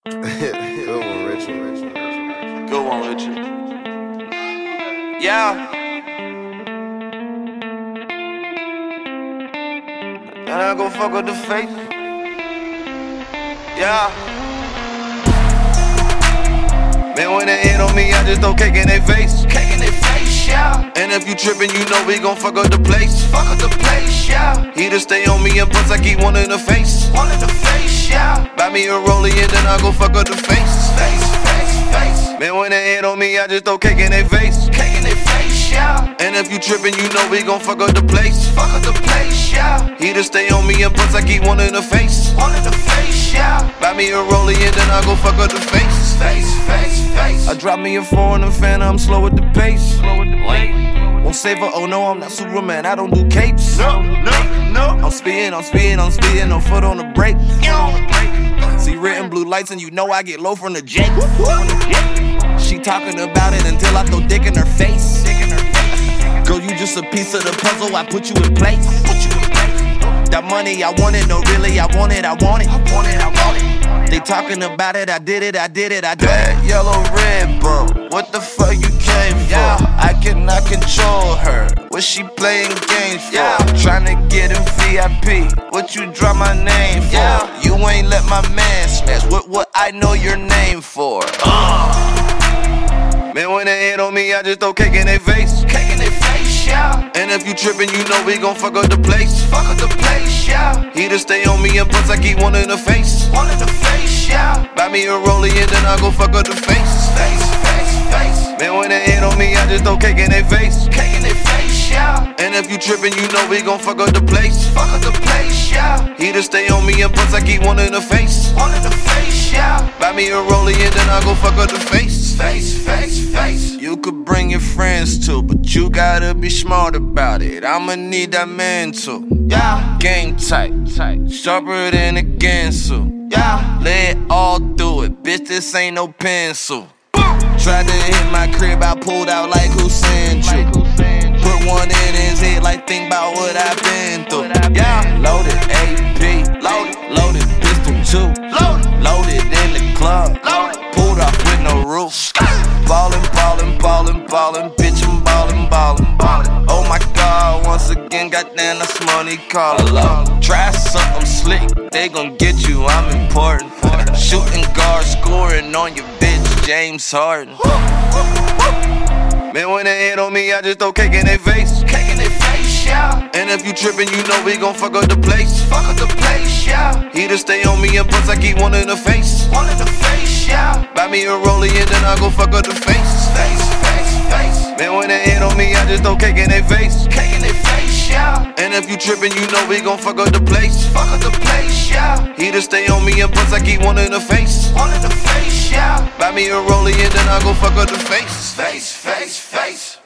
Good one, Richard. Good one, Richard. Yeah. And I go fuck with the face. Yeah. Man, when they hit on me, I just throw cake in their face. Cake in their face, yeah. And if you trippin', you know we gon' fuck up the place. Fuck up the place, yeah. He just stay on me and plus I keep one in the face. One in the face, yeah. Buy me a rollie and then I go fuck up the face. Face. Man, when they hit on me, I just throw cake in their face. Cake in their face, yeah. And if you trippin', you know we gon' fuck up the place. Fuck up the place, yeah. He just stay on me and plus I keep one in the face. One in the face, yeah. Buy me a rollie and then I go fuck up the face. Face. I drop me a foreign and fan, I'm slow with the pace. Won't save her, oh no, I'm not Superman, I don't do capes. No. I'm speeding, no foot on the brake. See red and blue lights and you know I get low from the jet. She talking about it until I throw dick in her face. Girl, you just a piece of the puzzle, I put you in place. That money, I want it, no really, I want it. They talking about it, I did it. Bad yellow red bump, what the fuck you came for? Yeah. I cannot control her, what she playing games for? Yeah. Tryna get in VIP, what you draw my name for? Yeah. You ain't let my man smash, what I know your name for? Man, when they hit on me, I just throw cake in their face. Cake in their face, yeah. And if you trippin', you know we gon' fuck up the place. Fuck up the place, yeah. He just stay on me and plus I keep one in the face. One in the face, yeah. Buy me a rollie and then I go fuck up the face. Face. Man, when they hit on me, I just throw cake in their face. Cake in their face, yeah. And if you trippin', you know we gon' fuck up the place. Fuck up the place, yeah. He just stay on me and plus I keep one in the face. One in the face, yeah. Buy me a rollie and then I go fuck up the face. Face. You could bring your friends too, but you gotta be smart about it. I'ma need that mental. Yeah. Game tight. Sharper than a Gensu. Yeah. Lay it all through it, bitch, this ain't no pencil. Tried to hit my crib, I pulled out like who sent you. Put one in his head, like think about what I've been through. Yeah. Loaded AP, loaded pistol too. Loaded in the club, pulled off with no roof. Ballin', bitch, I'm ballin'. Oh my God, once again, goddamn, that's money calling. Try something slick, they gon' get you, I'm important. Shooting guard, scoring on your bitch, James Harden. Man, when they hit on me, I just throw cake in their face. Cake in their face, yeah. And if you trippin', you know we gon' fuck up the place. Fuck up the place, yeah. He just stay on me and plus I keep one in the face. One in the face, yeah. Buy me a rollie and then I go fuck up the face. Face. Man, when they hit on me, I just throw cake in their face. Cake in their face, yeah. And if you trippin', you know we gon' fuck up the place. Fuck up the place, yeah. He just stay on me and plus I keep one in the face. One in the face, yeah. Buy me a rollie and then I go fuck up the face. Face.